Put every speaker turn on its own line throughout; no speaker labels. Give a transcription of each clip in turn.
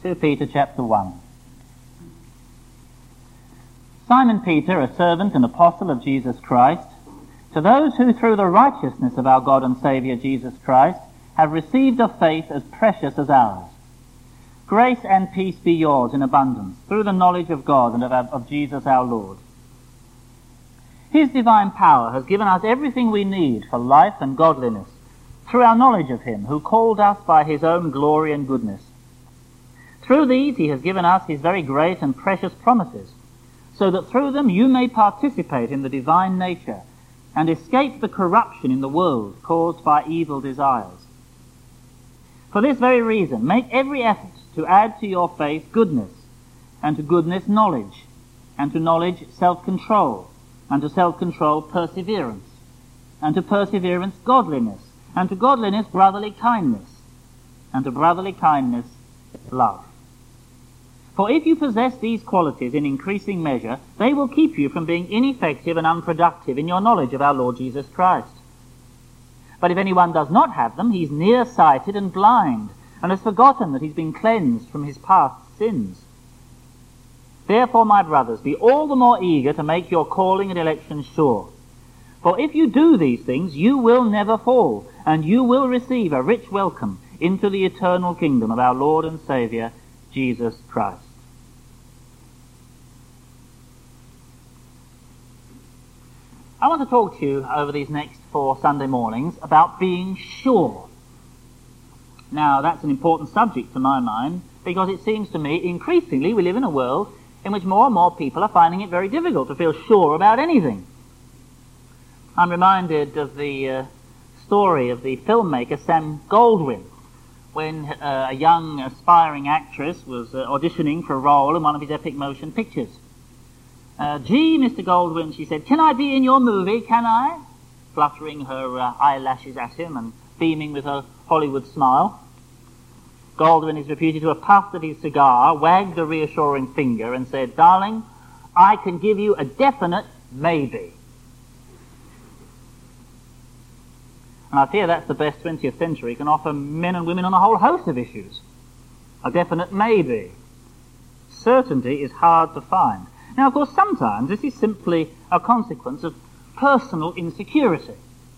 2 Peter chapter 1. Simon Peter, a servant and apostle of Jesus Christ, to those who through the righteousness of our God and Saviour Jesus Christ have received a faith as precious as ours. Grace and peace be yours in abundance through the knowledge of God and of Jesus our Lord. His divine power has given us everything we need for life and godliness through our knowledge of him who called us by his own glory and goodness. Through these he has given us his very great and precious promises, so that through them you may participate in the divine nature and escape the corruption in the world caused by evil desires. For this very reason, make every effort to add to your faith goodness, and to goodness knowledge, and to knowledge self-control, and to self-control perseverance, and to perseverance godliness, and to godliness brotherly kindness, and to brotherly kindness love. For if you possess these qualities in increasing measure, they will keep you from being ineffective and unproductive in your knowledge of our Lord Jesus Christ. But if anyone does not have them, he is nearsighted and blind, and has forgotten that he's been cleansed from his past sins. Therefore, my brothers, be all the more eager to make your calling and election sure. For if you do these things, you will never fall, and you will receive a rich welcome into the eternal kingdom of our Lord and Saviour, Jesus Christ. I want to talk to you over these next 4 Sunday mornings about being sure. Now, that's an important subject to my mind, because it seems to me increasingly we live in a world in which more and more people are finding it very difficult to feel sure about anything. I'm reminded of the story of the filmmaker Sam Goldwyn, when a young aspiring actress was auditioning for a role in one of his epic motion pictures. Gee, Mr. Goldwyn, she said, can I be in your movie, can I? Fluttering her eyelashes at him and beaming with her Hollywood smile. Goldwyn is reputed to have puffed at his cigar, wagged a reassuring finger and said, darling, I can give you a definite maybe. And I fear that's the best 20th century can offer men and women on a whole host of issues. A definite maybe. Certainty is hard to find. Now, of course, sometimes this is simply a consequence of personal insecurity.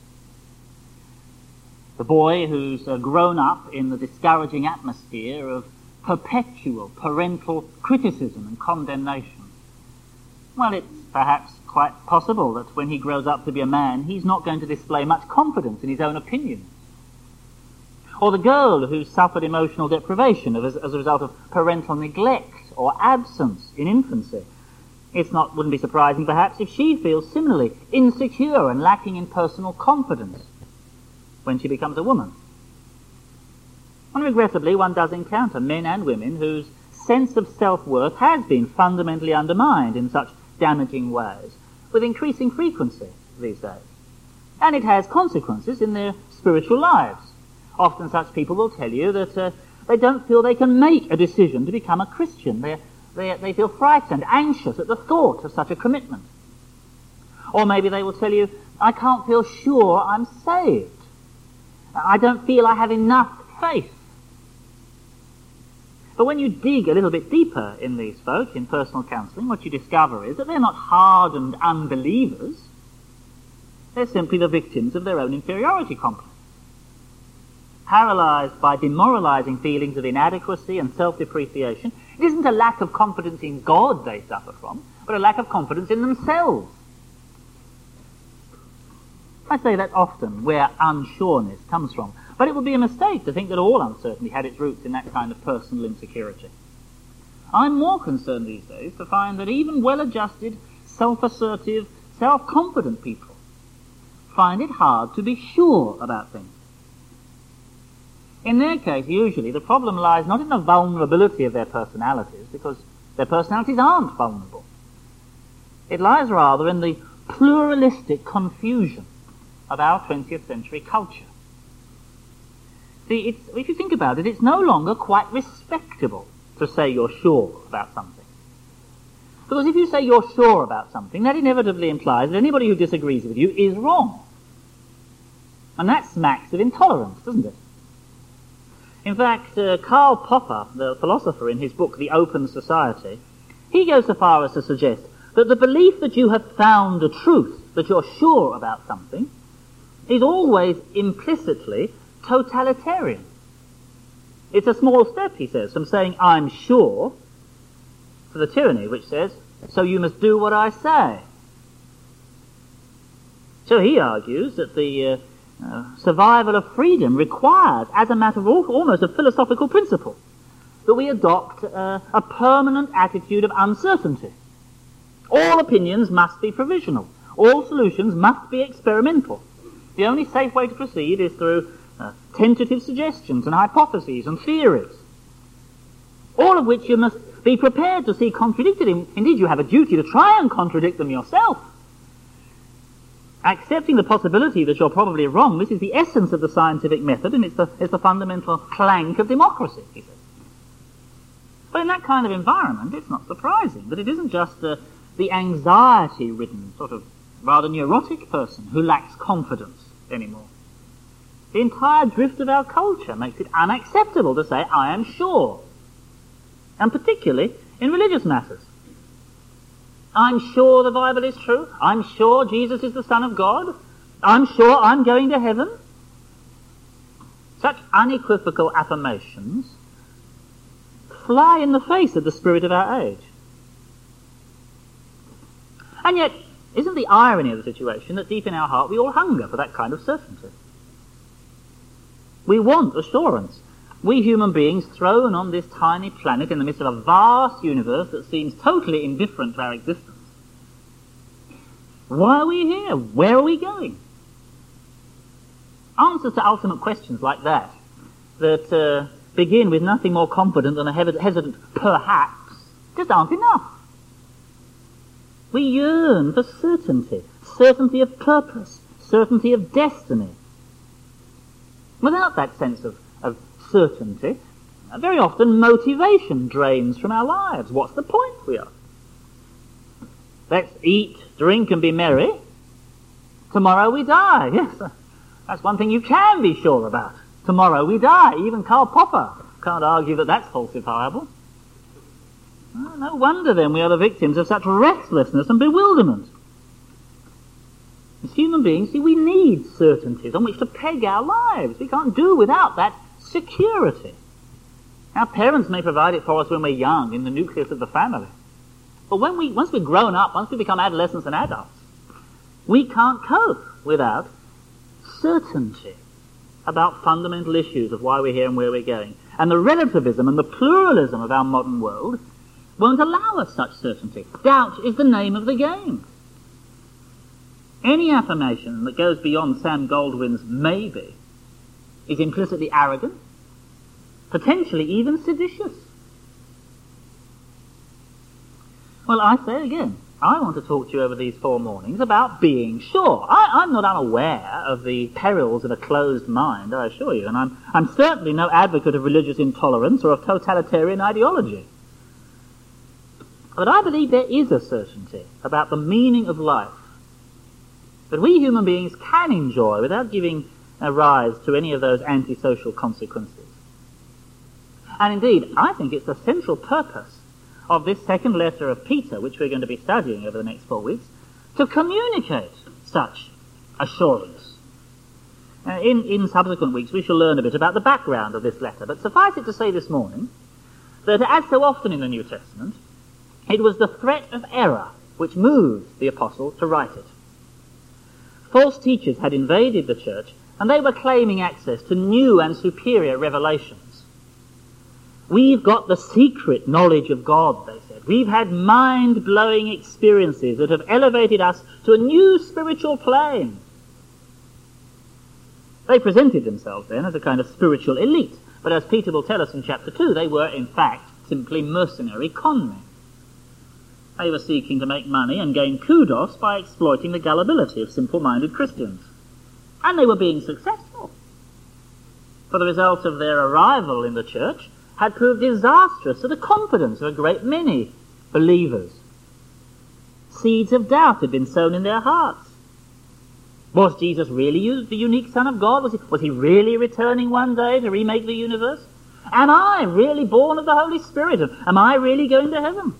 The boy who's grown up in the discouraging atmosphere of perpetual parental criticism and condemnation. Well, it's perhaps quite possible that when he grows up to be a man, he's not going to display much confidence in his own opinions. Or the girl who's suffered emotional deprivation as a result of parental neglect or absence in infancy. Wouldn't be surprising perhaps if she feels similarly insecure and lacking in personal confidence when she becomes a woman. And regrettably, one does encounter men and women whose sense of self-worth has been fundamentally undermined in such damaging ways, with increasing frequency these days. And it has consequences in their spiritual lives. Often such people will tell you that they don't feel they can make a decision to become a Christian. They feel frightened, anxious at the thought of such a commitment. Or maybe they will tell you, I can't feel sure I'm saved. I don't feel I have enough faith. But when you dig a little bit deeper in these folk, in personal counselling, what you discover is that they're not hardened unbelievers. They're simply the victims of their own inferiority complex. Paralysed by demoralising feelings of inadequacy and self-depreciation, it isn't a lack of confidence in God they suffer from, but a lack of confidence in themselves. I say that's often where unsureness comes from. But it would be a mistake to think that all uncertainty had its roots in that kind of personal insecurity. I'm more concerned these days to find that even well-adjusted, self-assertive, self-confident people find it hard to be sure about things. In their case, usually, the problem lies not in the vulnerability of their personalities, because their personalities aren't vulnerable. It lies rather in the pluralistic confusion of our 20th century culture. See, if you think about it, it's no longer quite respectable to say you're sure about something. Because if you say you're sure about something, that inevitably implies that anybody who disagrees with you is wrong. And that smacks of intolerance, doesn't it? In fact, Karl Popper, the philosopher, in his book The Open Society, he goes so far as to suggest that the belief that you have found a truth, that you're sure about something, is always implicitly totalitarian. It's a small step, he says, from saying, I'm sure, to the tyranny which says, so you must do what I say. So he argues that the survival of freedom requires, as a matter of almost a philosophical principle, that we adopt a permanent attitude of uncertainty. All opinions must be provisional. All solutions must be experimental. The only safe way to proceed is through tentative suggestions and hypotheses and theories, all of which you must be prepared to see contradicted. Indeed, you have a duty to try and contradict them yourself. Accepting the possibility that you're probably wrong, this is the essence of the scientific method, and it's the fundamental plank of democracy, he says. But in that kind of environment, it's not surprising that it isn't just the anxiety-ridden, sort of rather neurotic person who lacks confidence anymore. The entire drift of our culture makes it unacceptable to say, I am sure. And particularly in religious matters. I'm sure the Bible is true. I'm sure Jesus is the Son of God. I'm sure I'm going to heaven. Such unequivocal affirmations fly in the face of the spirit of our age. And yet, isn't the irony of the situation that deep in our heart we all hunger for that kind of certainty? We want assurance. We human beings thrown on this tiny planet in the midst of a vast universe that seems totally indifferent to our existence. Why are we here? Where are we going? Answers to ultimate questions like that begin with nothing more confident than a hesitant perhaps just aren't enough. We yearn for certainty, certainty of purpose, certainty of destiny. Without that sense of certainty, very often motivation drains from our lives. What's the point, we are? Let's eat, drink and be merry. Tomorrow we die. Yes, that's one thing you can be sure about. Tomorrow we die. Even Karl Popper can't argue that that's falsifiable. No wonder then we are the victims of such restlessness and bewilderment. As human beings, see, we need certainties on which to peg our lives. We can't do without that security. Our parents may provide it for us when we're young, in the nucleus of the family. But once we've grown up, once we become adolescents and adults, we can't cope without certainty about fundamental issues of why we're here and where we're going. And the relativism and the pluralism of our modern world won't allow us such certainty. Doubt is the name of the game. Any affirmation that goes beyond Sam Goldwyn's maybe is implicitly arrogant, potentially even seditious. Well, I say again, I want to talk to you over these 4 mornings about being sure. I'm not unaware of the perils of a closed mind, I assure you, and I'm certainly no advocate of religious intolerance or of totalitarian ideology. But I believe there is a certainty about the meaning of life that we human beings can enjoy without giving rise to any of those antisocial consequences. And indeed, I think it's the central purpose of this second letter of Peter, which we're going to be studying over the next 4 weeks, to communicate such assurance. In subsequent weeks we shall learn a bit about the background of this letter, but suffice it to say this morning that, as so often in the New Testament, it was the threat of error which moved the apostle to write it. False teachers had invaded the church, and they were claiming access to new and superior revelations. We've got the secret knowledge of God, they said. We've had mind-blowing experiences that have elevated us to a new spiritual plane. They presented themselves then as a kind of spiritual elite, but as Peter will tell us in chapter 2, they were in fact simply mercenary con men. They were seeking to make money and gain kudos by exploiting the gullibility of simple-minded Christians. And they were being successful. For the result of their arrival in the church had proved disastrous to the confidence of a great many believers. Seeds of doubt had been sown in their hearts. Was Jesus really the unique Son of God? Was he really returning one day to remake the universe? Am I really born of the Holy Spirit? Am I really going to heaven?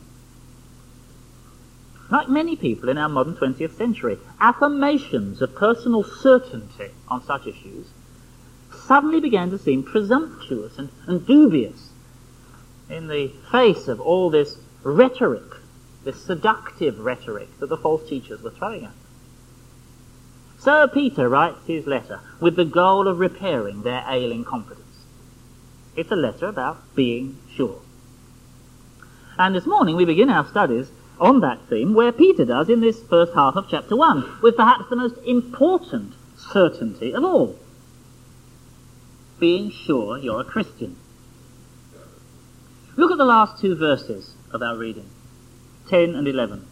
Like many people in our modern 20th century, affirmations of personal certainty on such issues suddenly began to seem presumptuous and dubious in the face of all this rhetoric, this seductive rhetoric that the false teachers were throwing at them. So Peter writes his letter with the goal of repairing their ailing confidence. It's a letter about being sure. And this morning we begin our studies on that theme where Peter does in this first half of chapter 1, with perhaps the most important certainty of all. Being sure you're a Christian. Look at the last two verses of our reading, 10 and 11.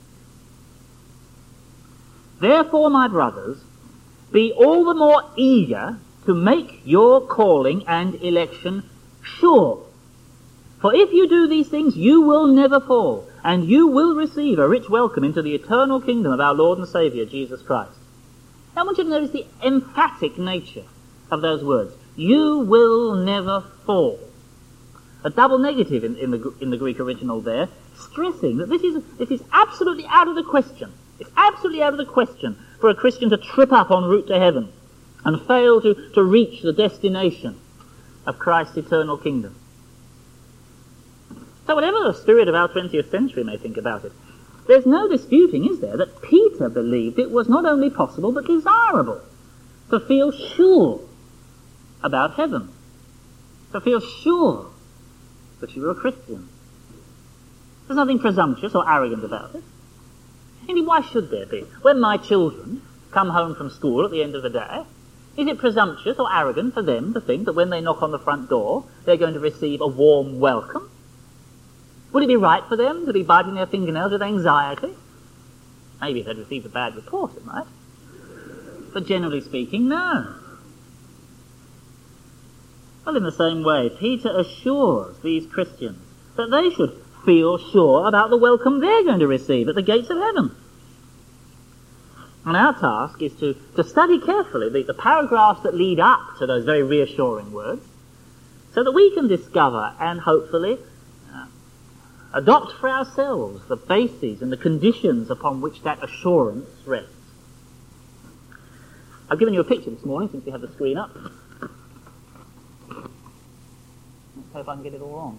Therefore, my brothers, be all the more eager to make your calling and election sure. For if you do these things, you will never fall, and you will receive a rich welcome into the eternal kingdom of our Lord and Saviour, Jesus Christ. Now I want you to notice the emphatic nature of those words. You will never fall. A double negative in the Greek original there, stressing that this is absolutely out of the question. It's absolutely out of the question for a Christian to trip up en route to heaven and fail to reach the destination of Christ's eternal kingdom. So whatever the spirit of our 20th century may think about it, there's no disputing, is there, that Peter believed it was not only possible but desirable to feel sure about heaven, to feel sure that you were a Christian. There's nothing presumptuous or arrogant about it. Indeed, why should there be? When my children come home from school at the end of the day, is it presumptuous or arrogant for them to think that when they knock on the front door, they're going to receive a warm welcome? Would it be right for them to be biting their fingernails with anxiety? Maybe if they'd received a bad report, it might. But generally speaking, no. Well, in the same way, Peter assures these Christians that they should feel sure about the welcome they're going to receive at the gates of heaven. And our task is to study carefully the paragraphs that lead up to those very reassuring words, so that we can discover and hopefully adopt for ourselves the bases and the conditions upon which that assurance rests. I've given you a picture this morning since we have the screen up. Let's hope I can get it all on.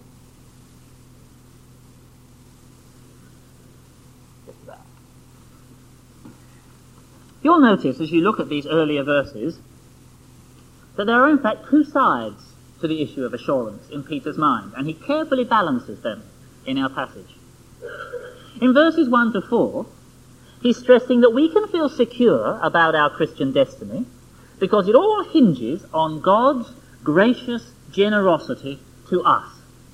Just about. You'll notice as you look at these earlier verses that there are in fact two sides to the issue of assurance in Peter's mind, and he carefully balances them in our passage. In verses 1 to 4, he's stressing that we can feel secure about our Christian destiny because it all hinges on God's gracious generosity to us.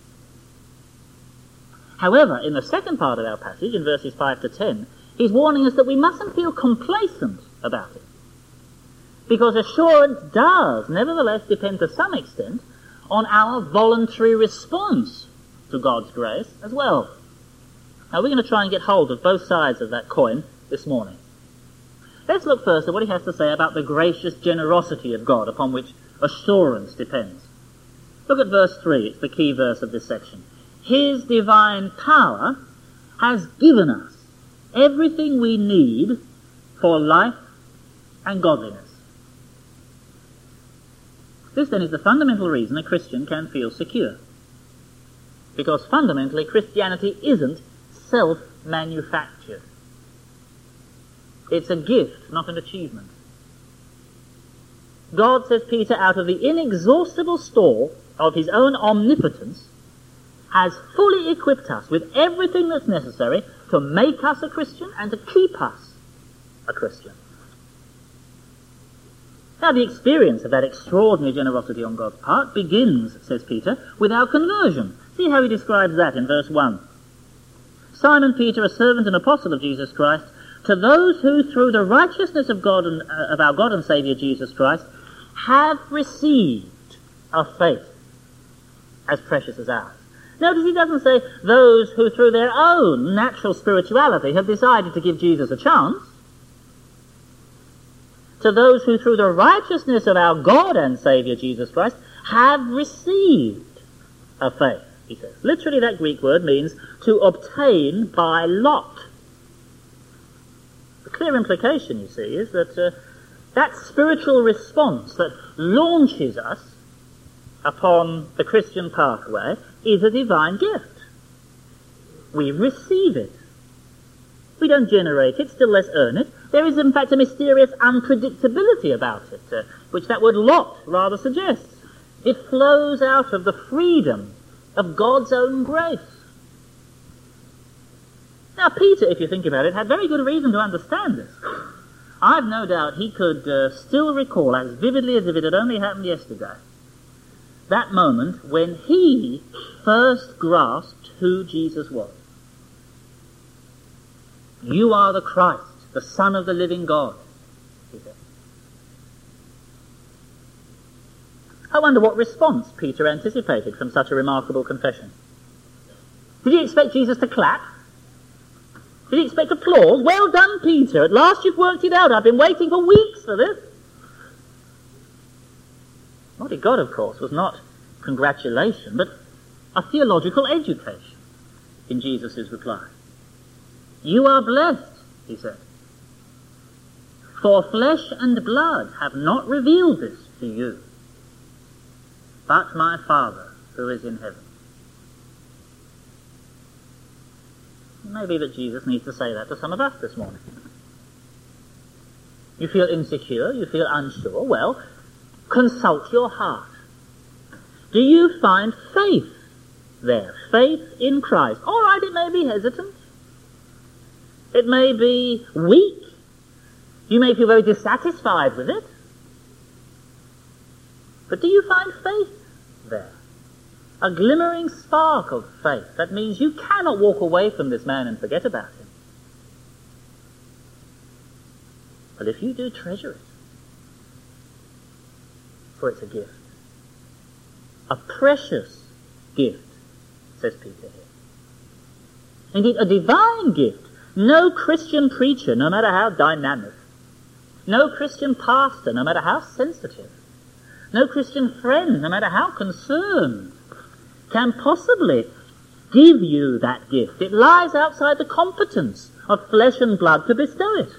However, in the second part of our passage, in verses 5 to 10, he's warning us that we mustn't feel complacent about it, because assurance does nevertheless depend to some extent on our voluntary response to God's grace as well. Now we're going to try and get hold of both sides of that coin this morning. Let's look first at what he has to say about the gracious generosity of God upon which assurance depends. Look at verse 3, it's the key verse of this section. His divine power has given us everything we need for life and godliness. This then is the fundamental reason a Christian can feel secure. Because fundamentally Christianity isn't self-manufactured. It's a gift, not an achievement. God, says Peter, out of the inexhaustible store of his own omnipotence, has fully equipped us with everything that's necessary to make us a Christian and to keep us a Christian. Now, the experience of that extraordinary generosity on God's part begins, says Peter, with our conversion. See how he describes that in verse 1. Simon Peter, a servant and apostle of Jesus Christ, to those who through the righteousness of God and of our God and Saviour Jesus Christ have received a faith as precious as ours. Notice he doesn't say those who through their own natural spirituality have decided to give Jesus a chance. To those who through the righteousness of our God and Saviour Jesus Christ have received of faith, he says. Literally, that Greek word means to obtain by lot. The clear implication, you see, is that that spiritual response that launches us upon the Christian pathway is a divine gift. We receive it. We don't generate it, still less earn it. There is, in fact, a mysterious unpredictability about it, which that word lot rather suggests. It flows out of the freedom of God's own grace. Now, Peter, if you think about it, had very good reason to understand this. I've no doubt he could still recall, as vividly as if it had only happened yesterday, that moment when he first grasped who Jesus was. You are the Christ, the Son of the living God, he said. I wonder what response Peter anticipated from such a remarkable confession. Did he expect Jesus to clap? Did he expect applause? Well done, Peter. At last you've worked it out. I've been waiting for weeks for this. What he got, of course, was not congratulation, but a theological education in Jesus' reply. You are blessed, he said, for flesh and blood have not revealed this to you, but my Father who is in heaven. It may be that Jesus needs to say that to some of us this morning. You feel insecure, you feel unsure, well, consult your heart. Do you find faith there? Faith in Christ. All right, it may be hesitant. It may be weak. You may feel very dissatisfied with it. But do you find faith there? A glimmering spark of faith. That means you cannot walk away from this man and forget about him. But if you do, treasure it. For it's a gift. A precious gift, says Peter here. Indeed, a divine gift. No Christian preacher, no matter how dynamic, no Christian pastor, no matter how sensitive, no Christian friend, no matter how concerned, can possibly give you that gift. It lies outside the competence of flesh and blood to bestow it.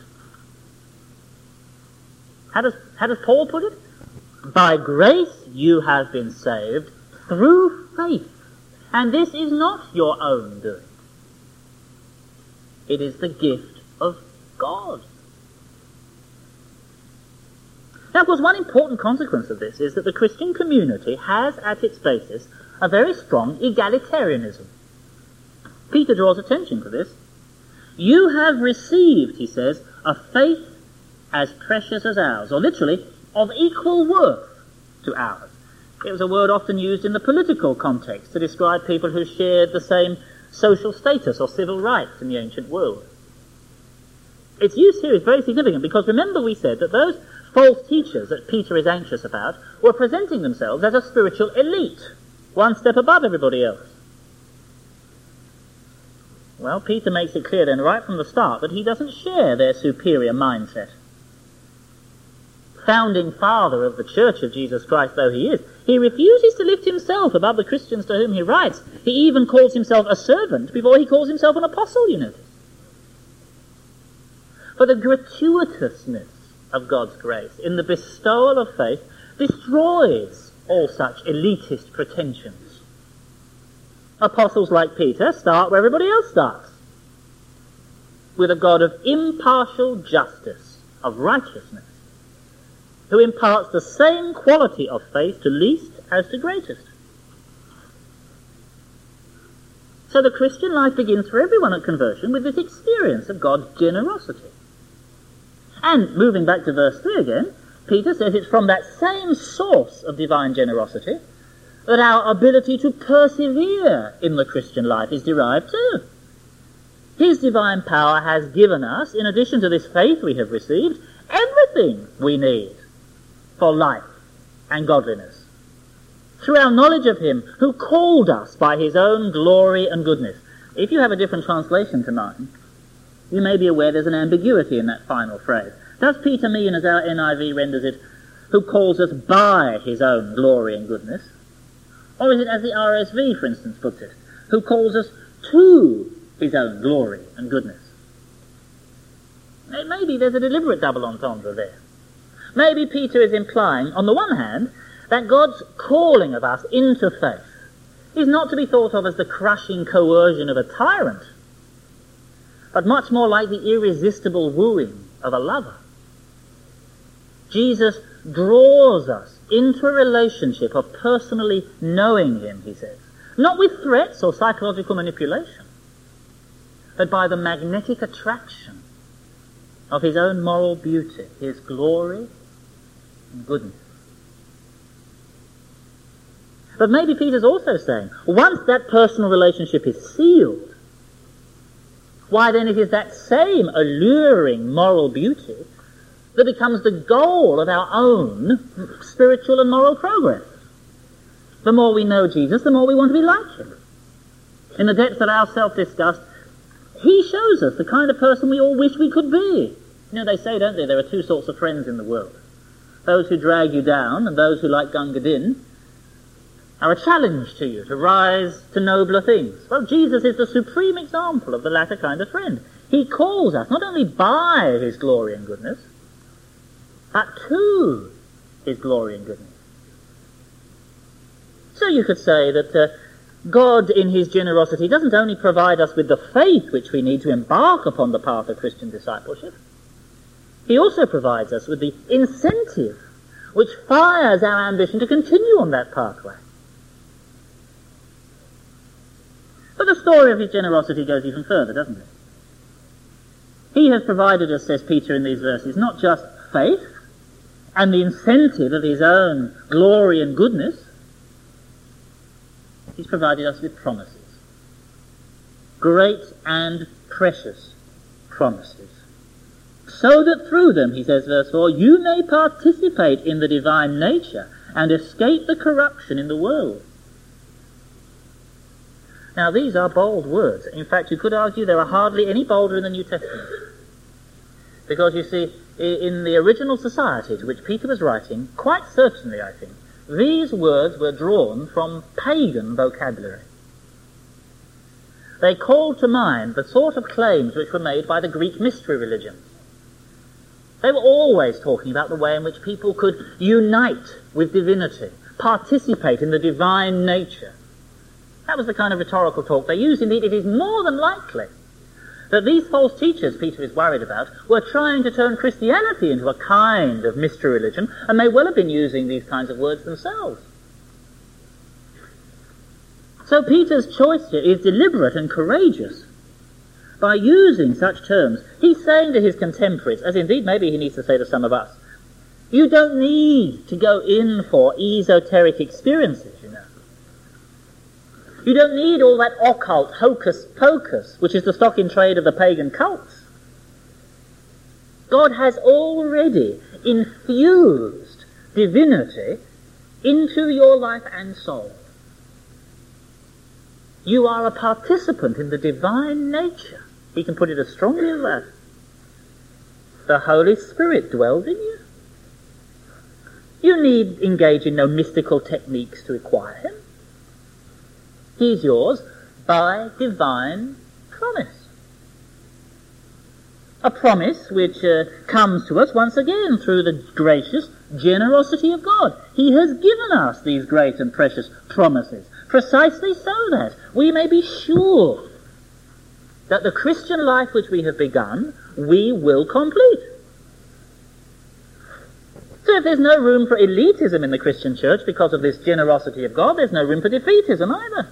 How does Paul put it? By grace you have been saved through faith, and this is not your own doing. It is the gift of God. Now, of course, one important consequence of this is that the Christian community has at its basis a very strong egalitarianism. Peter draws attention to this. You have received, he says, a faith as precious as ours, or literally, of equal worth to ours. It was a word often used in the political context to describe people who shared the same social status or civil rights in the ancient world. Its use here is very significant because remember we said that those false teachers that Peter is anxious about were presenting themselves as a spiritual elite, one step above everybody else. Well, Peter makes it clear then right from the start that he doesn't share their superior mindset. Founding father of the Church of Jesus Christ though he is, he refuses to lift himself above the Christians to whom he writes. He even calls himself a servant before he calls himself an apostle, you notice. For the gratuitousness of God's grace in the bestowal of faith destroys all such elitist pretensions. Apostles like Peter start where everybody else starts, with a God of impartial justice, of righteousness, who imparts the same quality of faith to least as to greatest. So the Christian life begins for everyone at conversion with this experience of God's generosity. And moving back to verse 3 again, Peter says it's from that same source of divine generosity that our ability to persevere in the Christian life is derived too. His divine power has given us, in addition to this faith we have received, everything we need for life and godliness, through our knowledge of him who called us by his own glory and goodness. If you have a different translation to mine, you may be aware there's an ambiguity in that final phrase. Does Peter mean, as our NIV renders it, who calls us by his own glory and goodness? Or is it as the RSV, for instance, puts it, who calls us to his own glory and goodness? Maybe there's a deliberate double entendre there. Maybe Peter is implying, on the one hand, that God's calling of us into faith is not to be thought of as the crushing coercion of a tyrant, but much more like the irresistible wooing of a lover. Jesus draws us into a relationship of personally knowing him, he says, not with threats or psychological manipulation, but by the magnetic attraction of his own moral beauty, his glory and goodness. But maybe Peter's also saying, once that personal relationship is sealed, why then it is that same alluring moral beauty that becomes the goal of our own spiritual and moral progress. The more we know Jesus, the more we want to be like him. In the depths of our self-disgust, he shows us the kind of person we all wish we could be. You know, they say, don't they, there are two sorts of friends in the world. Those who drag you down and those who, like Gunga Din, are a challenge to you to rise to nobler things. Well, Jesus is the supreme example of the latter kind of friend. He calls us not only by his glory and goodness, but to his glory and goodness. So you could say that God in his generosity doesn't only provide us with the faith which we need to embark upon the path of Christian discipleship, he also provides us with the incentive which fires our ambition to continue on that pathway. But the story of his generosity goes even further, doesn't it? He has provided us, says Peter in these verses, not just faith and the incentive of his own glory and goodness. He's provided us with promises. Great and precious promises. So that through them, he says, verse 4, you may participate in the divine nature and escape the corruption in the world. Now, these are bold words. In fact, you could argue there are hardly any bolder in the New Testament. Because, you see, in the original society to which Peter was writing, quite certainly, I think, these words were drawn from pagan vocabulary. They called to mind the sort of claims which were made by the Greek mystery religions. They were always talking about the way in which people could unite with divinity, participate in the divine nature. That was the kind of rhetorical talk they used. Indeed, it is more than likely that these false teachers Peter is worried about were trying to turn Christianity into a kind of mystery religion, and may well have been using these kinds of words themselves. So Peter's choice here is deliberate and courageous. By using such terms, he's saying to his contemporaries, as indeed maybe he needs to say to some of us, you don't need to go in for esoteric experiences, you know. You don't need all that occult hocus-pocus, which is the stock in trade of the pagan cults. God has already infused divinity into your life and soul. You are a participant in the divine nature. He can put it as strongly as that. The Holy Spirit dwells in you. You need engage in no mystical techniques to acquire him. He's yours by divine promise. A promise which comes to us once again through the gracious generosity of God. He has given us these great and precious promises, precisely so that we may be sure that the Christian life which we have begun, we will complete. So if there's no room for elitism in the Christian church because of this generosity of God, there's no room for defeatism either.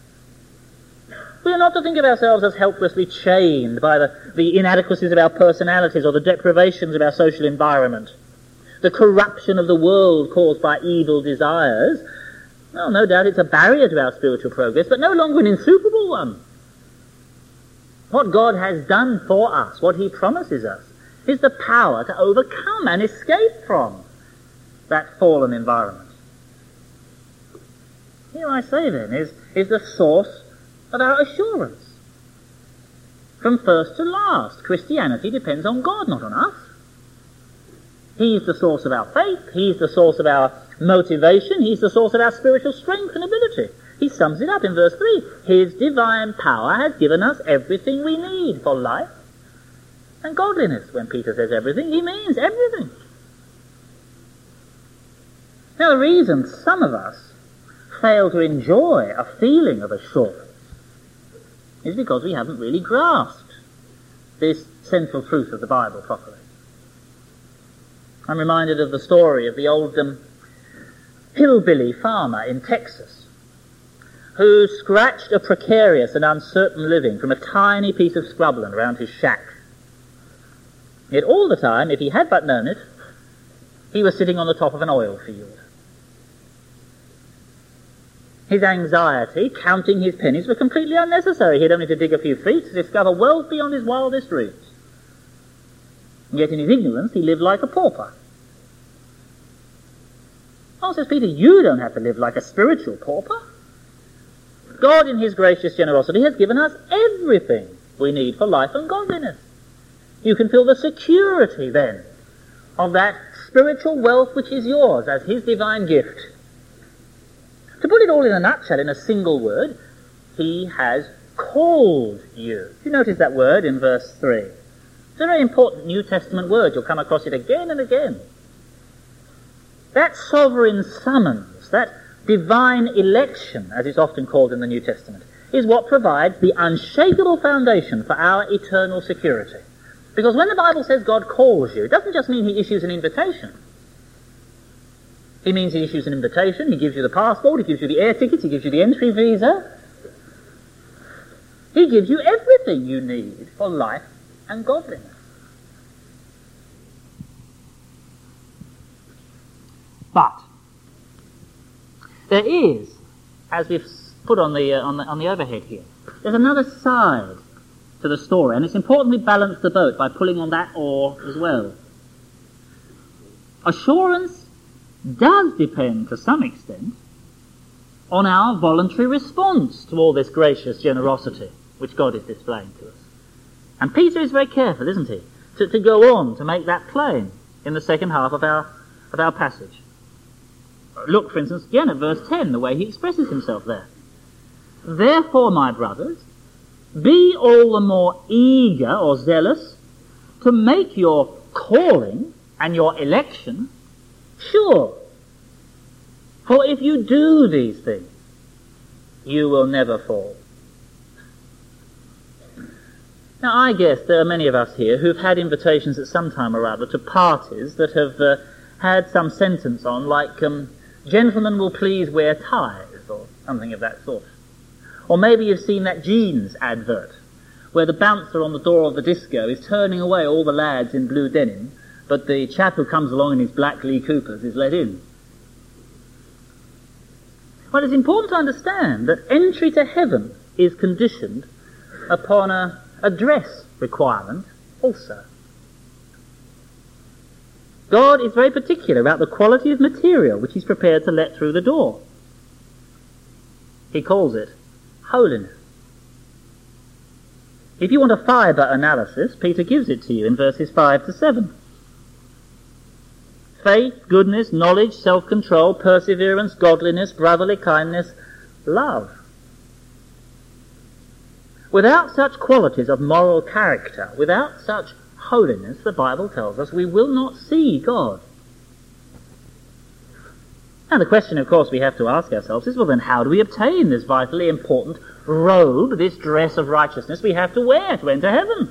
We are not to think of ourselves as helplessly chained by the inadequacies of our personalities or the deprivations of our social environment, the corruption of the world caused by evil desires. Well, no doubt it's a barrier to our spiritual progress, but no longer an insuperable one. What God has done for us, what he promises us, is the power to overcome and escape from that fallen environment. Here I say then is the source of our assurance. From first to last, Christianity depends on God, not on us. He's the source of our faith. He's the source of our motivation. He's the source of our spiritual strength and ability. He sums it up in verse 3. His divine power has given us everything we need for life and godliness. When Peter says everything, he means everything. Now, the reason some of us fail to enjoy a feeling of assurance is because we haven't really grasped this central truth of the Bible properly. I'm reminded of the story of the old hillbilly farmer in Texas who scratched a precarious and uncertain living from a tiny piece of scrubland around his shack. Yet all the time, if he had but known it, he was sitting on the top of an oil field. His anxiety, counting his pennies, was completely unnecessary. He had only to dig a few feet to discover wealth beyond his wildest dreams. And yet in his ignorance, he lived like a pauper. Oh, says Peter, you don't have to live like a spiritual pauper. God, in his gracious generosity, has given us everything we need for life and godliness. You can feel the security, then, of that spiritual wealth which is yours as his divine gift. To put it all in a nutshell, in a single word, he has called you. You notice that word in verse 3. It's a very important New Testament word. You'll come across it again and again. That sovereign summons, that divine election, as it's often called in the New Testament, is what provides the unshakable foundation for our eternal security. Because when the Bible says God calls you, it doesn't just mean he issues an invitation. It means he issues an invitation, he gives you the passport, he gives you the air tickets, he gives you the entry visa. He gives you everything you need for life and godliness. But there is, as we've put on the overhead here, there's another side to the story, and it's important we balance the boat by pulling on that oar as well. Assurance does depend to some extent on our voluntary response to all this gracious generosity which God is displaying to us. And Peter is very careful, isn't he, to go on to make that plain in the second half of our passage. Look, for instance, again at verse 10, the way he expresses himself there. Therefore, my brothers, be all the more eager or zealous to make your calling and your election sure. For if you do these things, you will never fall. Now, I guess there are many of us here who've had invitations at some time or other to parties that have had some sentence on, like, gentlemen will please wear ties, or something of that sort. Or maybe you've seen that jeans advert, where the bouncer on the door of the disco is turning away all the lads in blue denim, but the chap who comes along in his black Lee Coopers is let in. Well, it's important to understand that entry to heaven is conditioned upon a dress requirement also. God is very particular about the quality of material which he's prepared to let through the door. He calls it holiness. If you want a fibre analysis, Peter gives it to you in verses 5 to 7. Faith, goodness, knowledge, self-control, perseverance, godliness, brotherly kindness, love. Without such qualities of moral character, without such holiness, the Bible tells us, we will not see God. Now the question, of course, we have to ask ourselves is, well then, how do we obtain this vitally important robe, this dress of righteousness we have to wear to enter heaven?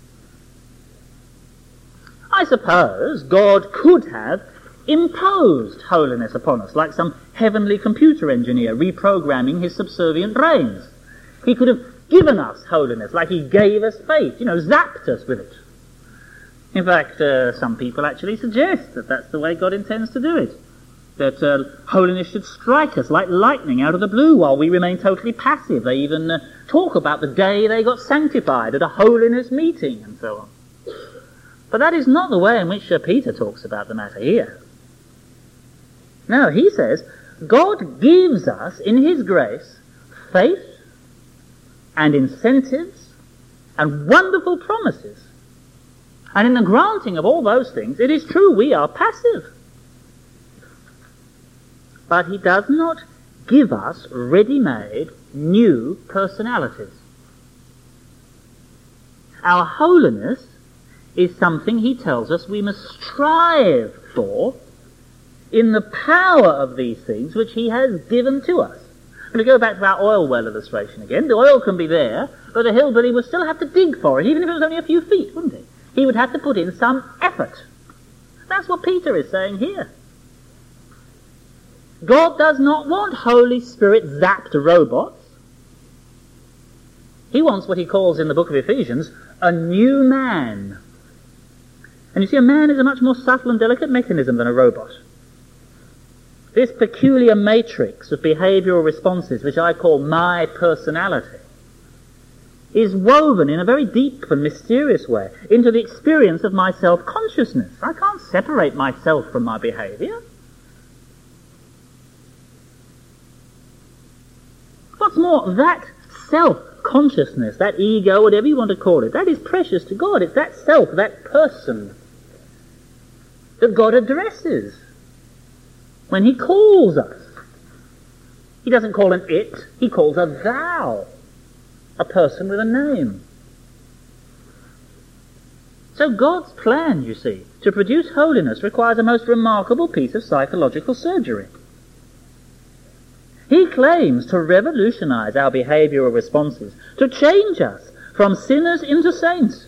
I suppose God could have imposed holiness upon us, like some heavenly computer engineer reprogramming his subservient brains. He could have given us holiness, like he gave us faith, zapped us with it. In fact, some people actually suggest that that's the way God intends to do it. That holiness should strike us like lightning out of the blue while we remain totally passive. They even talk about the day they got sanctified at a holiness meeting and so on. But that is not the way in which Peter talks about the matter here. No, he says, God gives us in his grace faith and incentives and wonderful promises And in the granting of all those things, it is true we are passive. But he does not give us ready-made new personalities. Our holiness is something he tells us we must strive for in the power of these things which he has given to us. I'm going to go back to our oil well illustration again. The oil can be there, but the hillbilly would still have to dig for it, even if it was only a few feet, wouldn't he? He would have to put in some effort. That's what Peter is saying here. God does not want Holy Spirit zapped robots. He wants what he calls in the book of Ephesians a new man. And you see, a man is a much more subtle and delicate mechanism than a robot. This peculiar matrix of behavioural responses, which I call my personality, is woven in a very deep and mysterious way into the experience of my self-consciousness. I can't separate myself from my behaviour. What's more, that self-consciousness, that ego, whatever you want to call it, that is precious to God. It's that self, that person, that God addresses when he calls us. He doesn't call an it, he calls a thou, a person with a name. So God's plan, you see, to produce holiness requires a most remarkable piece of psychological surgery. He claims to revolutionize our behavioral responses, to change us from sinners into saints.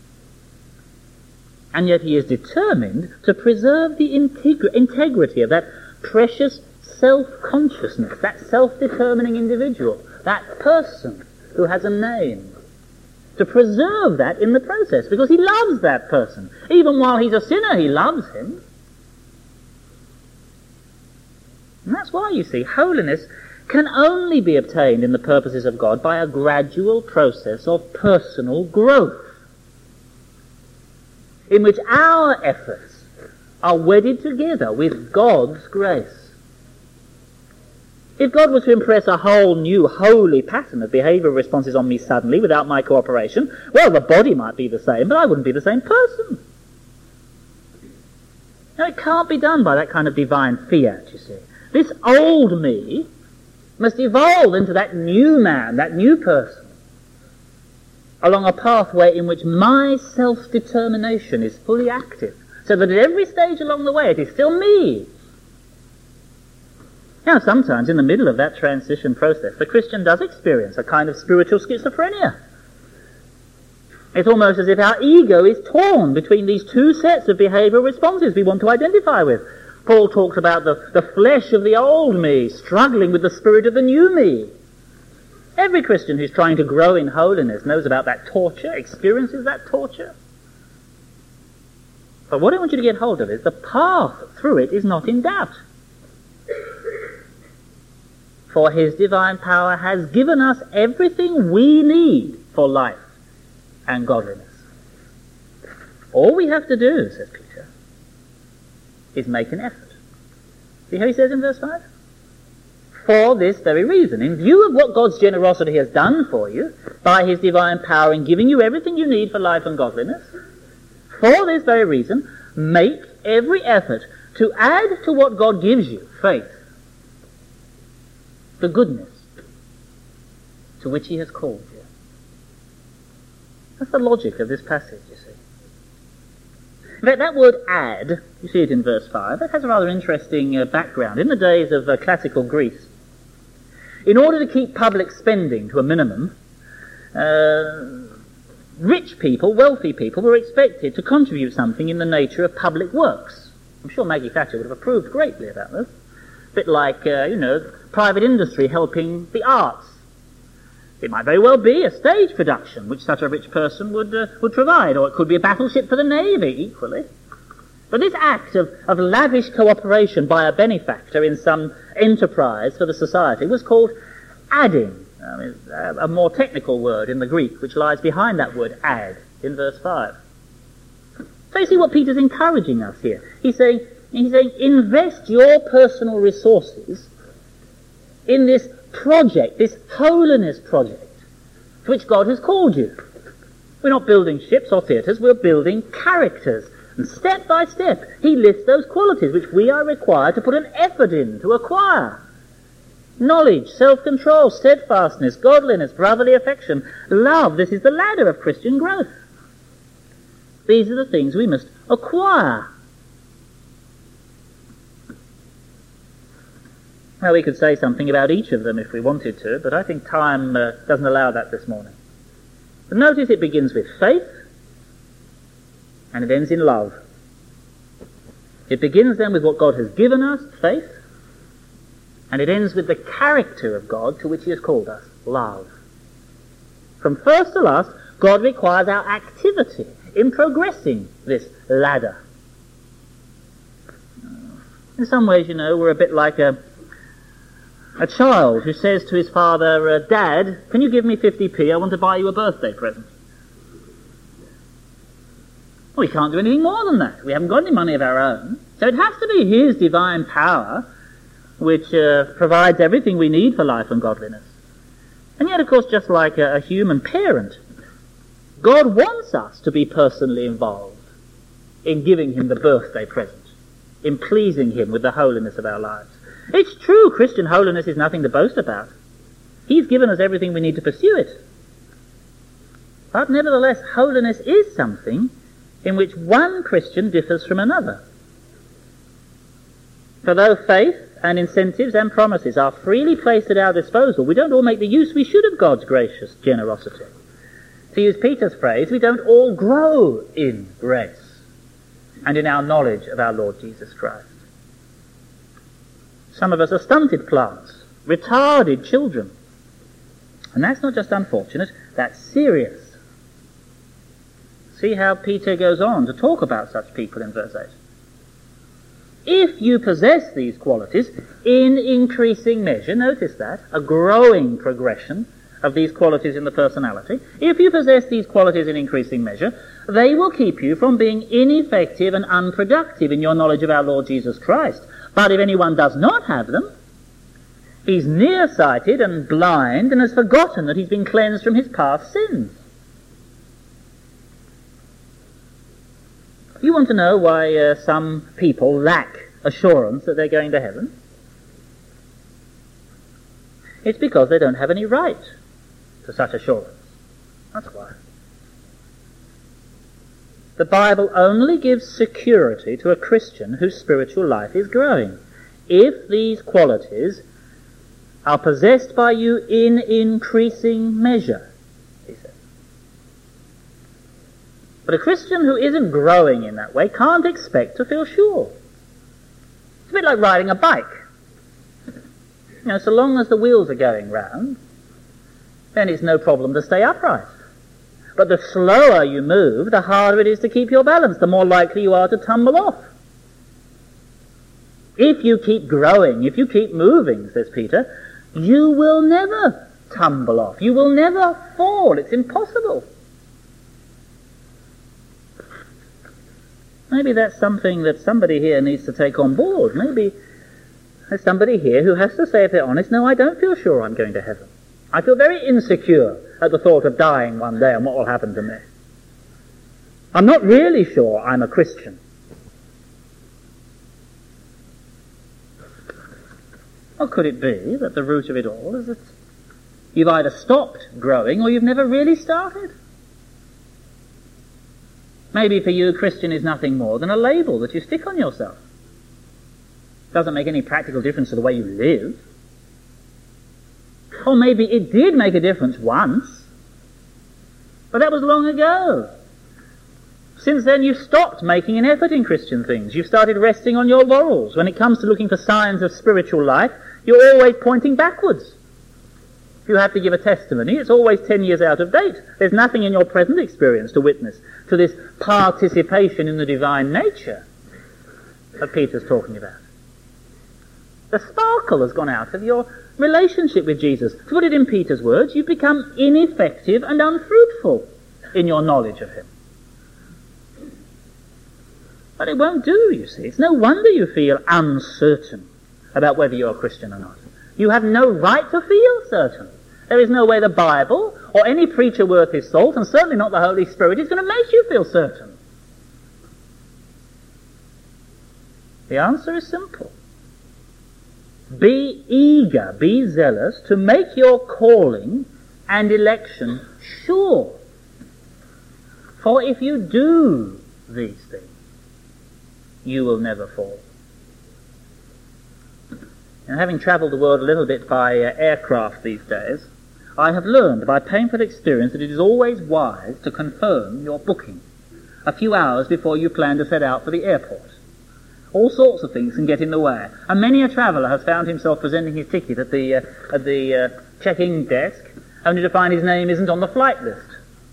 And yet he is determined to preserve the integrity of that precious self-consciousness, that self-determining individual, that person who has a name. To preserve that in the process, because he loves that person. Even while he's a sinner, he loves him. And that's why, you see, holiness can only be obtained in the purposes of God by a gradual process of personal growth, in which our efforts are wedded together with God's grace. If God was to impress a whole new holy pattern of behavioural responses on me suddenly without my cooperation, well, the body might be the same, but I wouldn't be the same person. Now, it can't be done by that kind of divine fiat, you see. This old me must evolve into that new man, that new person, along a pathway in which my self-determination is fully active, so that at every stage along the way it is still me. Now, sometimes in the middle of that transition process, the Christian does experience a kind of spiritual schizophrenia. It's almost as if our ego is torn between these two sets of behavioural responses we want to identify with. Paul talks about the flesh of the old me struggling with the spirit of the new me. Every Christian who's trying to grow in holiness knows about that torture, experiences that torture. But what I want you to get hold of is the path through it is not in doubt. For his divine power has given us everything we need for life and godliness. All we have to do, says Peter, is make an effort. See how he says in verse 5? For this very reason, in view of what God's generosity has done for you, by his divine power in giving you everything you need for life and godliness, for this very reason, make every effort to add to what God gives you, faith, the goodness to which he has called you. That's the logic of this passage, you see. In fact, that word add, you see it in verse 5, that has a rather interesting background. In the days of classical Greece, in order to keep public spending to a minimum, rich people, wealthy people, were expected to contribute something in the nature of public works. I'm sure Maggie Thatcher would have approved greatly about this. A bit like, private industry helping the arts. It might very well be a stage production which such a rich person would provide, or it could be a battleship for the Navy, equally. But this act of lavish cooperation by a benefactor in some enterprise for the society was called adding. A more technical word in the Greek which lies behind that word add in verse 5. So you see what Peter's encouraging us here. He's saying, invest your personal resources in this project, this holiness project, to which God has called you. We're not building ships or theatres, we're building characters. And step by step, he lists those qualities which we are required to put an effort in to acquire. Knowledge, self-control, steadfastness, godliness, brotherly affection, love. This is the ladder of Christian growth. These are the things we must acquire. Now, we could say something about each of them if we wanted to, but I think time doesn't allow that this morning. But notice it begins with faith, and it ends in love. It begins then with what God has given us, faith, and it ends with the character of God to which he has called us, love. From first to last, God requires our activity in progressing this ladder. In some ways, we're a bit like a child who says to his father, Dad, can you give me 50p? I want to buy you a birthday present. Well, we can't do anything more than that. We haven't got any money of our own. So it has to be his divine power which provides everything we need for life and godliness. And yet, of course, just like a human parent, God wants us to be personally involved in giving him the birthday present, in pleasing him with the holiness of our lives. It's true, Christian holiness is nothing to boast about. He's given us everything we need to pursue it. But nevertheless, holiness is something in which one Christian differs from another. For though faith and incentives and promises are freely placed at our disposal, we don't all make the use we should of God's gracious generosity. To use Peter's phrase, we don't all grow in grace and in our knowledge of our Lord Jesus Christ. Some of us are stunted plants, retarded children. And that's not just unfortunate, that's serious. See how Peter goes on to talk about such people in verse 8. If you possess these qualities in increasing measure, notice that, a growing progression of these qualities in the personality, if you possess these qualities in increasing measure, they will keep you from being ineffective and unproductive in your knowledge of our Lord Jesus Christ. But if anyone does not have them, he's nearsighted and blind and has forgotten that he's been cleansed from his past sins. You want to know why some people lack assurance that they're going to heaven? It's because they don't have any right to such assurance. That's why. The Bible only gives security to a Christian whose spiritual life is growing if these qualities are possessed by you in increasing measure, he says. But a Christian who isn't growing in that way can't expect to feel sure. It's a bit like riding a bike. So long as the wheels are going round, then it's no problem to stay upright. But the slower you move, the harder it is to keep your balance, the more likely you are to tumble off. If you keep growing, if you keep moving, says Peter, you will never tumble off. You will never fall. It's impossible. Maybe that's something that somebody here needs to take on board. Maybe there's somebody here who has to say, if they're honest, no, I don't feel sure I'm going to heaven. I feel very insecure at the thought of dying one day and what will happen to me. I'm not really sure I'm a Christian. Or could it be that the root of it all is that you've either stopped growing or you've never really started? Maybe for you, Christian is nothing more than a label that you stick on yourself. Doesn't make any practical difference to the way you live. Or maybe it did make a difference once, but that was long ago. Since then you've stopped making an effort in Christian things. You've started resting on your laurels. When it comes to looking for signs of spiritual life, you're always pointing backwards. If you have to give a testimony, it's always 10 years out of date. There's nothing in your present experience to witness to this participation in the divine nature that Peter's talking about. The sparkle has gone out of your relationship with Jesus. To put it in Peter's words, you've become ineffective and unfruitful in your knowledge of him. But it won't do, you see. It's no wonder you feel uncertain about whether you're a Christian or not. You have no right to feel certain. There is no way the Bible or any preacher worth his salt, and certainly not the Holy Spirit, is going to make you feel certain. The answer is simple. Be eager, be zealous to make your calling and election sure. For if you do these things, you will never fall. And having travelled the world a little bit by aircraft these days, I have learned by painful experience that it is always wise to confirm your booking a few hours before you plan to set out for the airport. All sorts of things can get in the way, and many a traveller has found himself presenting his ticket at the check-in desk, only to find his name isn't on the flight list.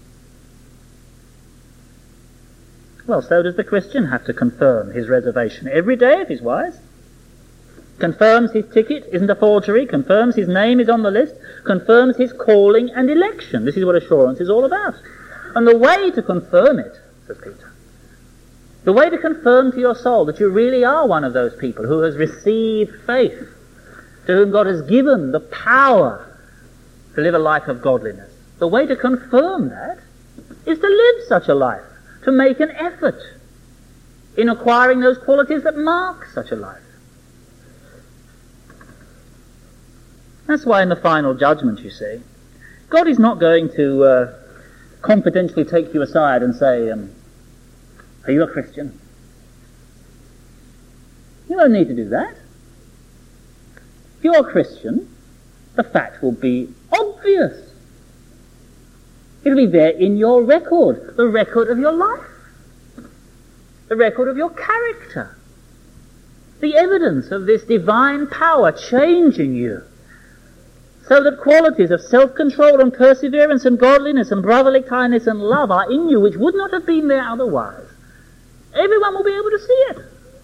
Well, so does the Christian have to confirm his reservation every day if he's wise. Confirms his ticket isn't a forgery, confirms his name is on the list, confirms his calling and election. This is what assurance is all about. And the way to confirm it, says Peter, the way to confirm to your soul that you really are one of those people who has received faith, to whom God has given the power to live a life of godliness, the way to confirm that is to live such a life, to make an effort in acquiring those qualities that mark such a life. That's why in the final judgment, you see, God is not going to confidentially take you aside and say, are you a Christian? You don't need to do that. If you're a Christian, the fact will be obvious. It'll be there in your record, the record of your life, the record of your character, the evidence of this divine power changing you, so that qualities of self-control and perseverance and godliness and brotherly kindness and love are in you which would not have been there otherwise. Everyone will be able to see it.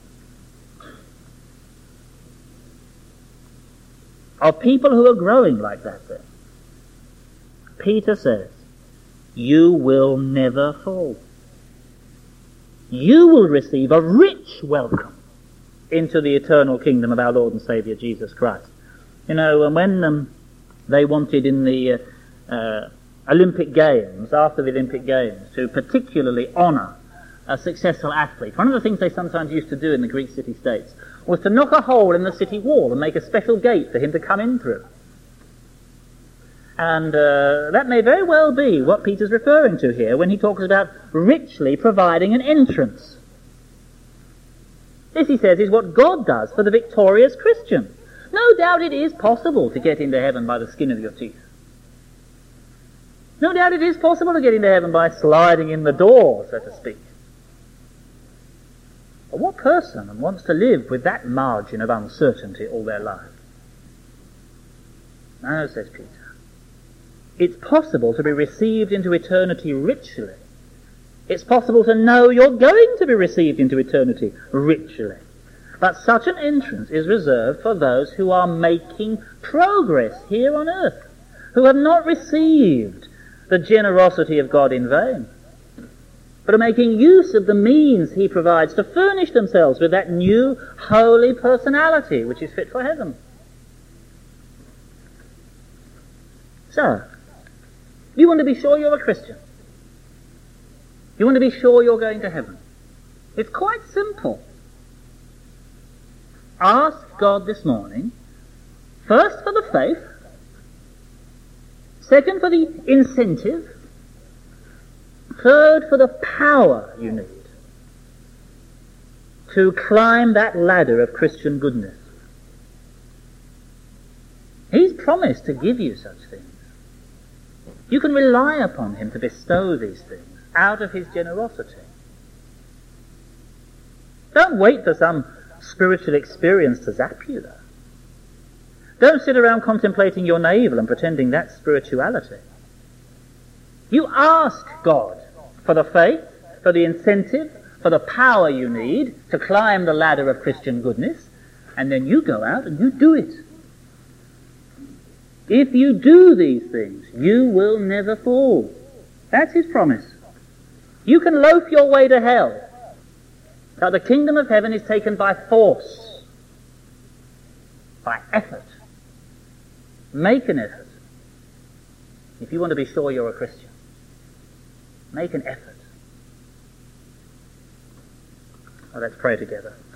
Of people who are growing like that then, Peter says, you will never fall. You will receive a rich welcome into the eternal kingdom of our Lord and Saviour Jesus Christ. You know, when they wanted in the Olympic Games, after the Olympic Games, to particularly honour a successful athlete, one of the things they sometimes used to do in the Greek city-states was to knock a hole in the city wall and make a special gate for him to come in through. And that may very well be what Peter's referring to here when he talks about richly providing an entrance. This, he says, is what God does for the victorious Christian. No doubt it is possible to get into heaven by the skin of your teeth. No doubt it is possible to get into heaven by sliding in the door, so to speak. But what person wants to live with that margin of uncertainty all their life? No, says Peter. It's possible to be received into eternity richly. It's possible to know you're going to be received into eternity richly. But such an entrance is reserved for those who are making progress here on earth, who have not received the generosity of God in vain, but are making use of the means he provides to furnish themselves with that new holy personality which is fit for heaven. So, you want to be sure you're a Christian. You want to be sure you're going to heaven. It's quite simple. Ask God this morning, first for the faith, second for the incentive, third for the power you need to climb that ladder of Christian goodness. He's promised to give you such things. You can rely upon him to bestow these things out of his generosity. Don't wait for some spiritual experience to zap you, though. Don't sit around contemplating your navel and pretending that's spirituality. You ask God for the faith, for the incentive, for the power you need to climb the ladder of Christian goodness, and then you go out and you do it. If you do these things, you will never fall. That's his promise. You can loaf your way to hell, but the kingdom of heaven is taken by force, by effort. Make an effort. If you want to be sure you're a Christian, make an effort. Well, let's pray together.